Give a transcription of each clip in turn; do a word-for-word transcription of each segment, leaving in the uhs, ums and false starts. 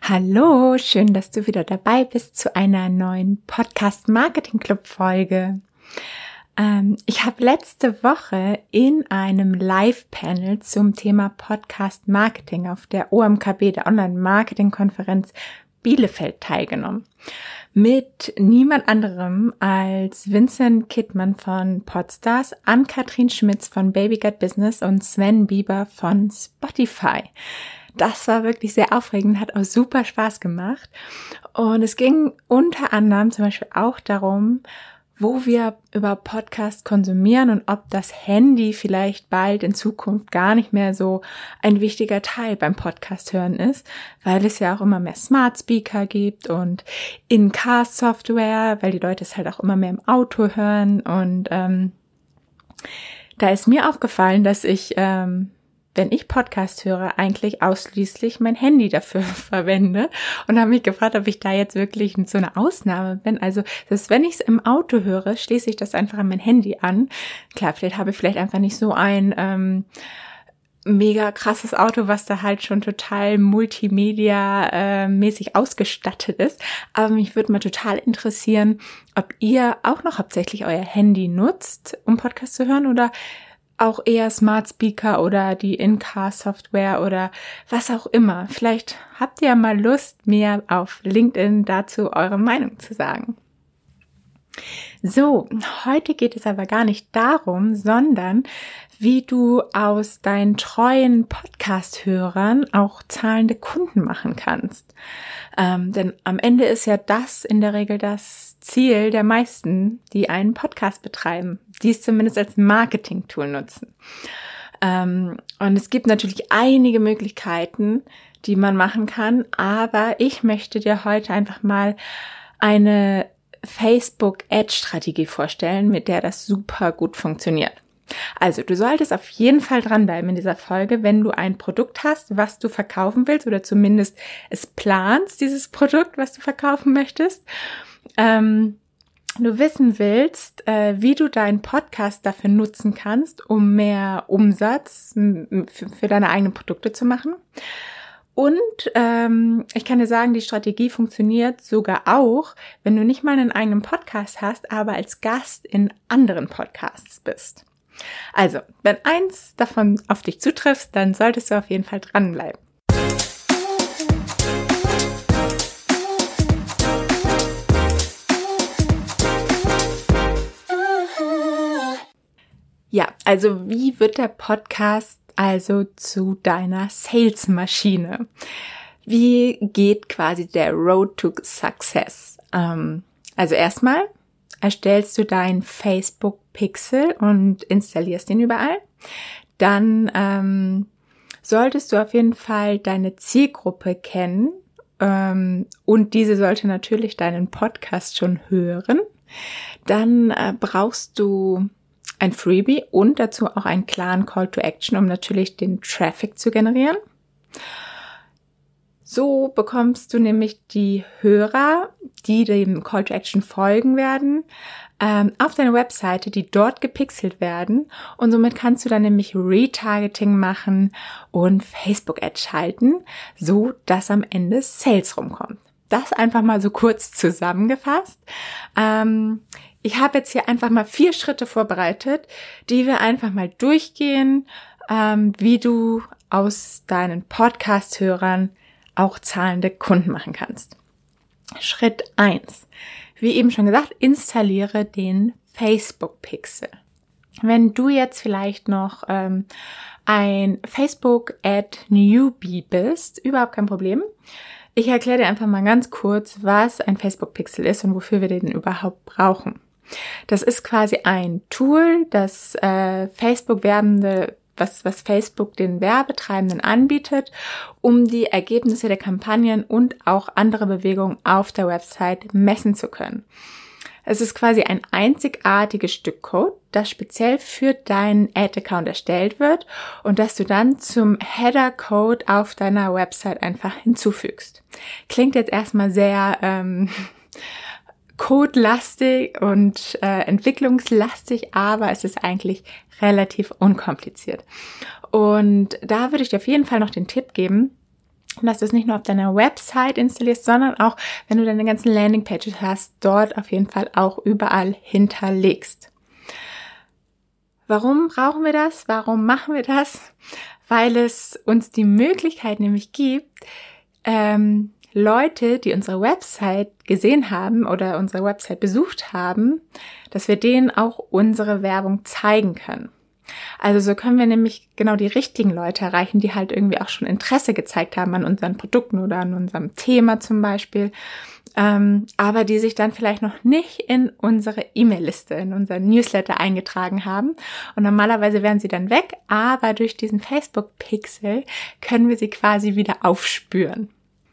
Hallo, schön, dass du wieder dabei bist zu einer neuen Podcast-Marketing-Club-Folge. Ähm, ich habe letzte Woche in einem Live-Panel zum Thema Podcast-Marketing auf der O M K B, der Online-Marketing-Konferenz Bielefeld, teilgenommen. Mit niemand anderem als Vincent Kittmann von Podstars, Ann-Kathrin Schmitz von Baby Gut Business und Sven Bieber von Spotify. Das war wirklich sehr aufregend, hat auch super Spaß gemacht. Und es ging unter anderem zum Beispiel auch darum, wo wir über Podcasts konsumieren und ob das Handy vielleicht bald in Zukunft gar nicht mehr so ein wichtiger Teil beim Podcast hören ist, weil es ja auch immer mehr Smart Speaker gibt und In-Car-Software, weil die Leute es halt auch immer mehr im Auto hören. Und ähm, da ist mir aufgefallen, dass ich ähm, wenn ich Podcast höre, eigentlich ausschließlich mein Handy dafür verwende und habe mich gefragt, ob ich da jetzt wirklich so eine Ausnahme bin. Also, dass wenn ich es im Auto höre, schließe ich das einfach an mein Handy an. Klar, vielleicht habe ich vielleicht einfach nicht so ein ähm, mega krasses Auto, was da halt schon total multimedia-mäßig ausgestattet ist. Aber mich würde mal total interessieren, ob ihr auch noch hauptsächlich euer Handy nutzt, um Podcast zu hören, oder auch eher Smart Speaker oder die In-Car-Software oder was auch immer. Vielleicht habt ihr mal Lust, mir auf LinkedIn dazu eure Meinung zu sagen. So, heute geht es aber gar nicht darum, sondern wie du aus deinen treuen Podcast-Hörern auch zahlende Kunden machen kannst. Ähm, denn am Ende ist ja das in der Regel das Ziel der meisten, die einen Podcast betreiben, die es zumindest als Marketing-Tool nutzen. Ähm, und es gibt natürlich einige Möglichkeiten, die man machen kann, aber ich möchte dir heute einfach mal eine Facebook-Ad-Strategie vorstellen, mit der das super gut funktioniert. Also, du solltest auf jeden Fall dranbleiben in dieser Folge, wenn du ein Produkt hast, was du verkaufen willst oder zumindest es planst, dieses Produkt, was du verkaufen möchtest. Ähm, du wissen willst, äh, wie du deinen Podcast dafür nutzen kannst, um mehr Umsatz m- für, für deine eigenen Produkte zu machen. Und ähm, ich kann dir sagen, die Strategie funktioniert sogar auch, wenn du nicht mal einen eigenen Podcast hast, aber als Gast in anderen Podcasts bist. Also, wenn eins davon auf dich zutrifft, dann solltest du auf jeden Fall dranbleiben. Ja, also wie wird der Podcast also zu deiner Sales-Maschine? Wie geht quasi der Road to Success? Ähm, also erstmal erstellst du deinen Facebook-Pixel und installierst ihn überall. Dann ähm, solltest du auf jeden Fall deine Zielgruppe kennen ähm, und diese sollte natürlich deinen Podcast schon hören. Dann äh, brauchst du ein Freebie und dazu auch einen klaren Call to Action, um natürlich den Traffic zu generieren. So bekommst du nämlich die Hörer, die dem Call to Action folgen werden, ähm, auf deine Webseite, die dort gepixelt werden. Und somit kannst du dann nämlich Retargeting machen und Facebook-Ads schalten, so dass am Ende Sales rumkommt. Das einfach mal so kurz zusammengefasst. Ähm, ich habe jetzt hier einfach mal vier Schritte vorbereitet, die wir einfach mal durchgehen, ähm, wie du aus deinen Podcast-Hörern auch zahlende Kunden machen kannst. Schritt eins. Wie eben schon gesagt, installiere den Facebook-Pixel. Wenn du jetzt vielleicht noch ähm, ein Facebook-Ad-Newbie bist, überhaupt kein Problem. Ich erkläre dir einfach mal ganz kurz, was ein Facebook-Pixel ist und wofür wir den überhaupt brauchen. Das ist quasi ein Tool, das äh, Facebook-Werbende Was, was Facebook den Werbetreibenden anbietet, um die Ergebnisse der Kampagnen und auch andere Bewegungen auf der Website messen zu können. Es ist quasi ein einzigartiges Stück Code, das speziell für deinen Ad-Account erstellt wird und das du dann zum Header-Code auf deiner Website einfach hinzufügst. Klingt jetzt erstmal sehr ähm, codelastig und äh, entwicklungslastig, aber es ist eigentlich relativ unkompliziert. Und da würde ich dir auf jeden Fall noch den Tipp geben, Und dass du es nicht nur auf deiner Website installierst, sondern auch, wenn du deine ganzen Landingpages hast, dort auf jeden Fall auch überall hinterlegst. Warum brauchen wir das? Warum machen wir das? Weil es uns die Möglichkeit nämlich gibt, ähm, Leute, die unsere Website gesehen haben oder unsere Website besucht haben, dass wir denen auch unsere Werbung zeigen können. Also so können wir nämlich genau die richtigen Leute erreichen, die halt irgendwie auch schon Interesse gezeigt haben an unseren Produkten oder an unserem Thema zum Beispiel, ähm, aber die sich dann vielleicht noch nicht in unsere E-Mail-Liste, in unseren Newsletter eingetragen haben. Und normalerweise wären sie dann weg, aber durch diesen Facebook-Pixel können wir sie quasi wieder aufspüren.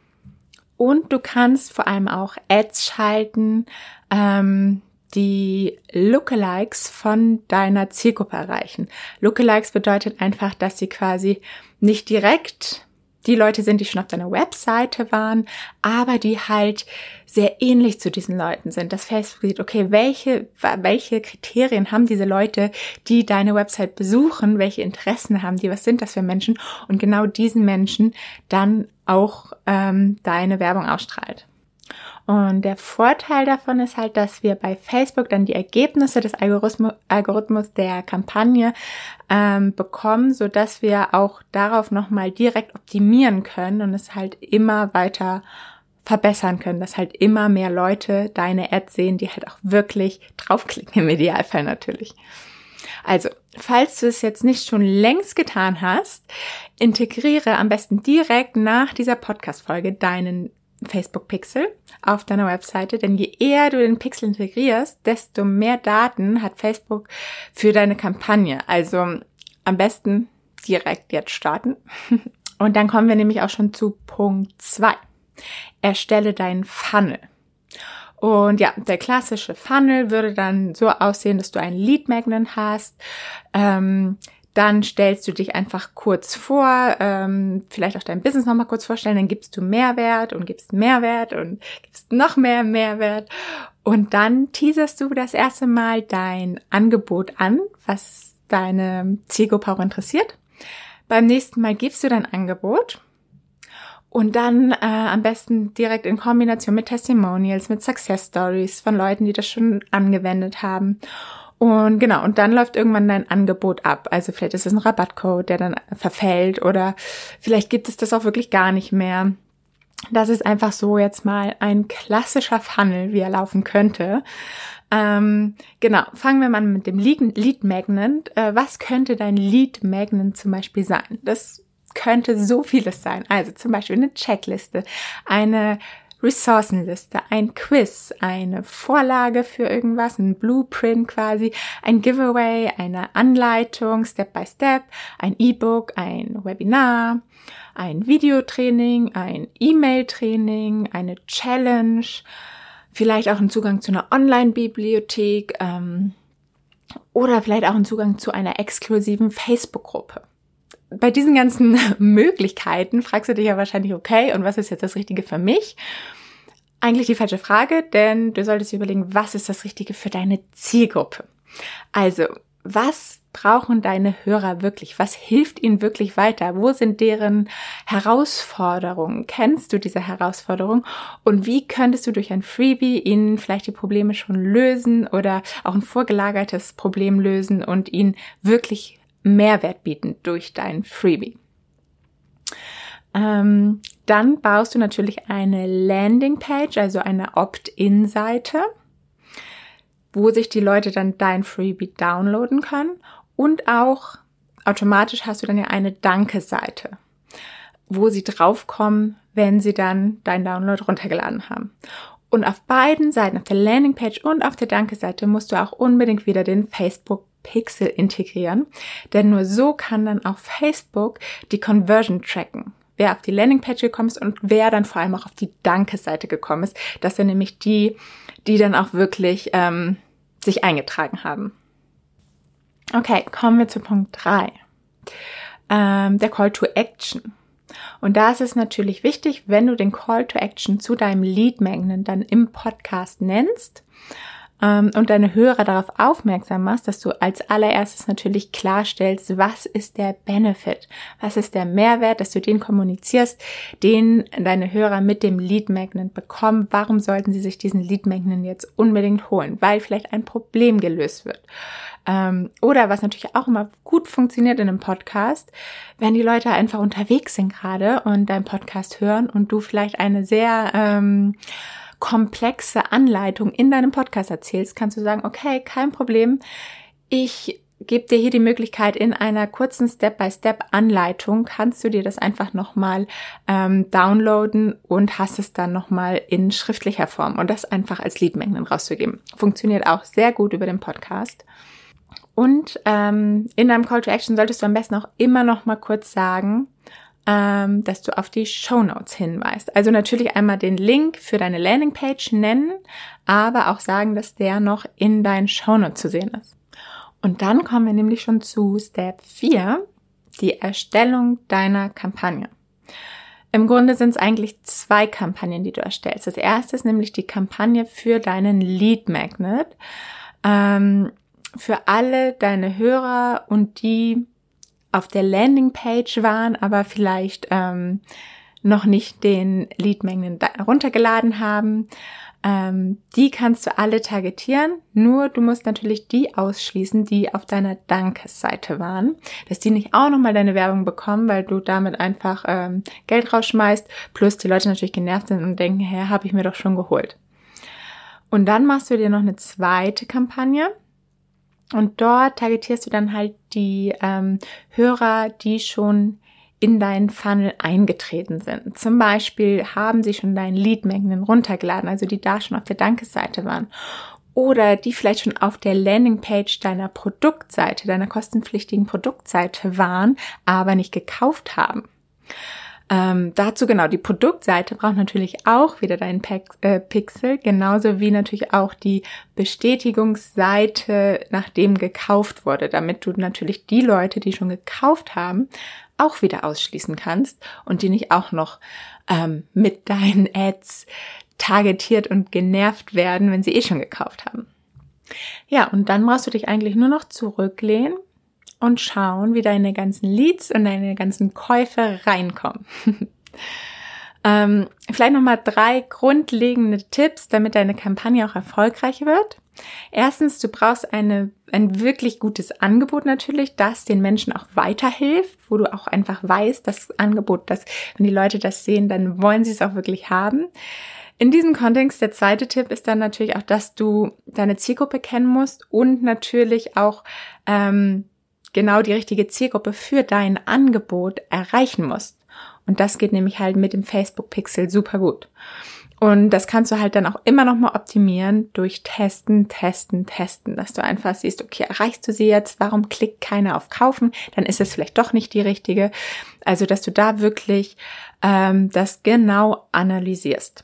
Und du kannst vor allem auch Ads schalten, ähm, die Lookalikes von deiner Zielgruppe erreichen. Lookalikes bedeutet einfach, dass sie quasi nicht direkt die Leute sind, die schon auf deiner Webseite waren, aber die halt sehr ähnlich zu diesen Leuten sind. Dass Facebook sieht, okay, welche, welche Kriterien haben diese Leute, die deine Website besuchen, welche Interessen haben die, was sind das für Menschen und genau diesen Menschen dann auch ähm, deine Werbung ausstrahlt. Und der Vorteil davon ist halt, dass wir bei Facebook dann die Ergebnisse des Algorithmus, Algorithmus der Kampagne ähm, bekommen, so dass wir auch darauf nochmal direkt optimieren können und es halt immer weiter verbessern können, dass halt immer mehr Leute deine Ads sehen, die halt auch wirklich draufklicken, im Idealfall natürlich. Also, falls du es jetzt nicht schon längst getan hast, integriere am besten direkt nach dieser Podcast-Folge deinen Facebook-Pixel auf deiner Webseite, denn je eher du den Pixel integrierst, desto mehr Daten hat Facebook für deine Kampagne. Also am besten direkt jetzt starten. Und dann kommen wir nämlich auch schon zu Punkt zwei. Erstelle deinen Funnel. Und ja, der klassische Funnel würde dann so aussehen, dass du einen Lead Magnet hast. Ähm, Dann stellst du dich einfach kurz vor, ähm, vielleicht auch dein Business nochmal kurz vorstellen, dann gibst du Mehrwert und gibst Mehrwert und gibst noch mehr Mehrwert. Und dann teaserst du das erste Mal dein Angebot an, was deine Zielgruppe auch interessiert. Beim nächsten Mal gibst du dein Angebot und dann äh, am besten direkt in Kombination mit Testimonials, mit Success Stories von Leuten, die das schon angewendet haben. Und genau, und dann läuft irgendwann dein Angebot ab. Also vielleicht ist es ein Rabattcode, der dann verfällt oder vielleicht gibt es das auch wirklich gar nicht mehr. Das ist einfach so jetzt mal ein klassischer Funnel, wie er laufen könnte. Ähm, genau, fangen wir mal mit dem Lead Magnet. Äh, was könnte dein Lead Magnet zum Beispiel sein? Das könnte so vieles sein. Also zum Beispiel eine Checkliste, eine Ressourcenliste, ein Quiz, eine Vorlage für irgendwas, ein Blueprint quasi, ein Giveaway, eine Anleitung, Step by Step, ein E-Book, ein Webinar, ein Videotraining, ein E-Mail-Training, eine Challenge, vielleicht auch ein Zugang zu einer Online-Bibliothek ähm, oder vielleicht auch ein Zugang zu einer exklusiven Facebook-Gruppe. Bei diesen ganzen Möglichkeiten fragst du dich ja wahrscheinlich, okay, und was ist jetzt das Richtige für mich? Eigentlich die falsche Frage, denn du solltest dir überlegen, was ist das Richtige für deine Zielgruppe? Also, was brauchen deine Hörer wirklich? Was hilft ihnen wirklich weiter? Wo sind deren Herausforderungen? Kennst du diese Herausforderungen? Und wie könntest du durch ein Freebie ihnen vielleicht die Probleme schon lösen oder auch ein vorgelagertes Problem lösen und ihnen wirklich Mehrwert bieten durch dein Freebie? Ähm, dann baust du natürlich eine Landingpage, also eine Opt-in-Seite, wo sich die Leute dann dein Freebie downloaden können. Und auch automatisch hast du dann ja eine Danke-Seite, wo sie draufkommen, wenn sie dann deinen Download runtergeladen haben. Und auf beiden Seiten, auf der Landingpage und auf der Danke-Seite, musst du auch unbedingt wieder den Facebook-Pixel integrieren. Denn nur so kann dann auch Facebook die Conversion tracken. Wer auf die Landingpage gekommen ist und wer dann vor allem auch auf die Danke-Seite gekommen ist. Das sind nämlich die, die dann auch wirklich ähm, sich eingetragen haben. Okay, kommen wir zu Punkt drei. Ähm, der Call to Action. Und da ist es natürlich wichtig, wenn du den Call to Action zu deinem Lead Magnet dann im Podcast nennst, ähm, und deine Hörer darauf aufmerksam machst, dass du als allererstes natürlich klarstellst, was ist der Benefit, was ist der Mehrwert, dass du den kommunizierst, den deine Hörer mit dem Lead Magnet bekommen. Warum sollten sie sich diesen Lead Magnet jetzt unbedingt holen? Weil vielleicht ein Problem gelöst wird. Ähm, oder was natürlich auch immer gut funktioniert in einem Podcast, wenn die Leute einfach unterwegs sind gerade und deinen Podcast hören und du vielleicht eine sehr ähm, komplexe Anleitung in deinem Podcast erzählst, kannst du sagen, okay, kein Problem, ich gebe dir hier die Möglichkeit, in einer kurzen Step-by-Step-Anleitung kannst du dir das einfach nochmal ähm, downloaden und hast es dann nochmal in schriftlicher Form und das einfach als Lead Magnet rauszugeben. Funktioniert auch sehr gut über den Podcast. Und ähm, in deinem Call to Action solltest du am besten auch immer noch mal kurz sagen, ähm, dass du auf die Shownotes hinweist. Also natürlich einmal den Link für deine Landingpage nennen, aber auch sagen, dass der noch in deinen Shownotes zu sehen ist. Und dann kommen wir nämlich schon zu Step vier, die Erstellung deiner Kampagne. Im Grunde sind es eigentlich zwei Kampagnen, die du erstellst. Das erste ist nämlich die Kampagne für deinen Lead Magnet. Ähm, für alle deine Hörer und die auf der Landingpage waren, aber vielleicht ähm, noch nicht den Lead Magnet heruntergeladen haben. Ähm, die kannst du alle targetieren, nur du musst natürlich die ausschließen, die auf deiner Dankesseite waren, dass die nicht auch nochmal deine Werbung bekommen, weil du damit einfach ähm, Geld rausschmeißt, plus die Leute natürlich genervt sind und denken, hä, habe ich mir doch schon geholt. Und dann machst du dir noch eine zweite Kampagne. Und dort targetierst du dann halt die ähm, Hörer, die schon in deinen Funnel eingetreten sind. Zum Beispiel haben sie schon deinen Lead Magnet runtergeladen, also die da schon auf der Dankesseite waren. Oder die vielleicht schon auf der Landingpage deiner Produktseite, deiner kostenpflichtigen Produktseite waren, aber nicht gekauft haben. Ähm, dazu genau, die Produktseite braucht natürlich auch wieder deinen Pax, äh, Pixel, genauso wie natürlich auch die Bestätigungsseite, nachdem gekauft wurde, damit du natürlich die Leute, die schon gekauft haben, auch wieder ausschließen kannst und die nicht auch noch ähm, mit deinen Ads targetiert und genervt werden, wenn sie eh schon gekauft haben. Ja, und dann brauchst du dich eigentlich nur noch zurücklehnen und schauen, wie deine ganzen Leads und deine ganzen Käufe reinkommen. ähm, vielleicht nochmal drei grundlegende Tipps, damit deine Kampagne auch erfolgreich wird. Erstens, du brauchst eine, ein wirklich gutes Angebot natürlich, das den Menschen auch weiterhilft, wo du auch einfach weißt, das Angebot, dass wenn die Leute das sehen, dann wollen sie es auch wirklich haben. In diesem Kontext, der zweite Tipp ist dann natürlich auch, dass du deine Zielgruppe kennen musst und natürlich auch ähm, genau die richtige Zielgruppe für dein Angebot erreichen musst. Und das geht nämlich halt mit dem Facebook Pixel super gut. Und das kannst du halt dann auch immer noch mal optimieren durch Testen, Testen, Testen, dass du einfach siehst, okay, erreichst du sie jetzt? Warum klickt keiner auf Kaufen? Dann ist es vielleicht doch nicht die richtige. Also, dass du da wirklich ähm, das genau analysierst.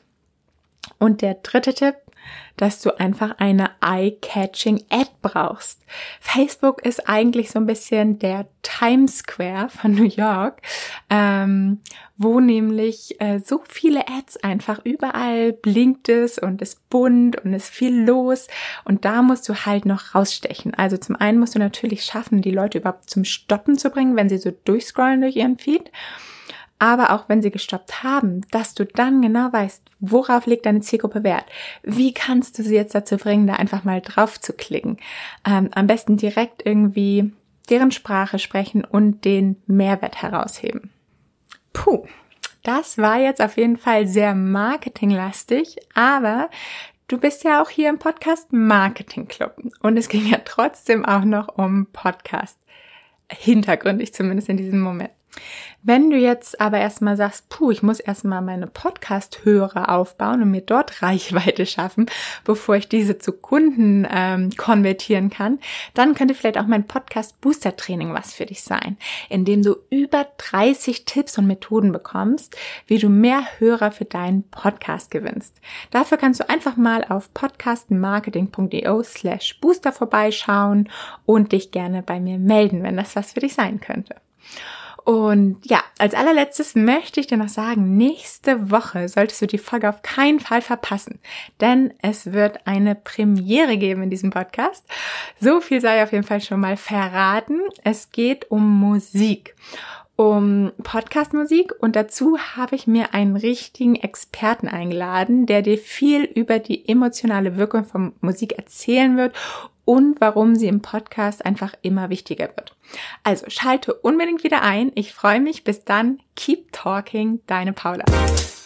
Und der dritte Tipp, dass du einfach eine Eye-Catching-Ad brauchst. Facebook ist eigentlich so ein bisschen der Times Square von New York, ähm, wo nämlich äh, so viele Ads einfach überall blinkt es und ist bunt und ist viel los und da musst du halt noch rausstechen. Also zum einen musst du natürlich schaffen, die Leute überhaupt zum Stoppen zu bringen, wenn sie so durchscrollen durch ihren Feed. Aber auch wenn sie gestoppt haben, dass du dann genau weißt, worauf legt deine Zielgruppe Wert? Wie kannst du sie jetzt dazu bringen, da einfach mal drauf zu klicken? Ähm, am besten direkt irgendwie deren Sprache sprechen und den Mehrwert herausheben. Puh, das war jetzt auf jeden Fall sehr marketinglastig, aber du bist ja auch hier im Podcast Marketing Club und es ging ja trotzdem auch noch um Podcast. Hintergründig zumindest in diesem Moment. Wenn du jetzt aber erstmal sagst, puh, ich muss erstmal meine Podcast-Hörer aufbauen und mir dort Reichweite schaffen, bevor ich diese zu Kunden ähm, konvertieren kann, dann könnte vielleicht auch mein Podcast-Booster-Training was für dich sein, in dem du über dreißig Tipps und Methoden bekommst, wie du mehr Hörer für deinen Podcast gewinnst. Dafür kannst du einfach mal auf podcastmarketing.io slash booster vorbeischauen und dich gerne bei mir melden, wenn das was für dich sein könnte. Und ja, als allerletztes möchte ich dir noch sagen, nächste Woche solltest du die Folge auf keinen Fall verpassen, denn es wird eine Premiere geben in diesem Podcast. So viel sei auf jeden Fall schon mal verraten. Es geht um Musik, um Podcast-Musik und dazu habe ich mir einen richtigen Experten eingeladen, der dir viel über die emotionale Wirkung von Musik erzählen wird und warum sie im Podcast einfach immer wichtiger wird. Also schalte unbedingt wieder ein. Ich freue mich. Bis dann. Keep talking. Deine Paula.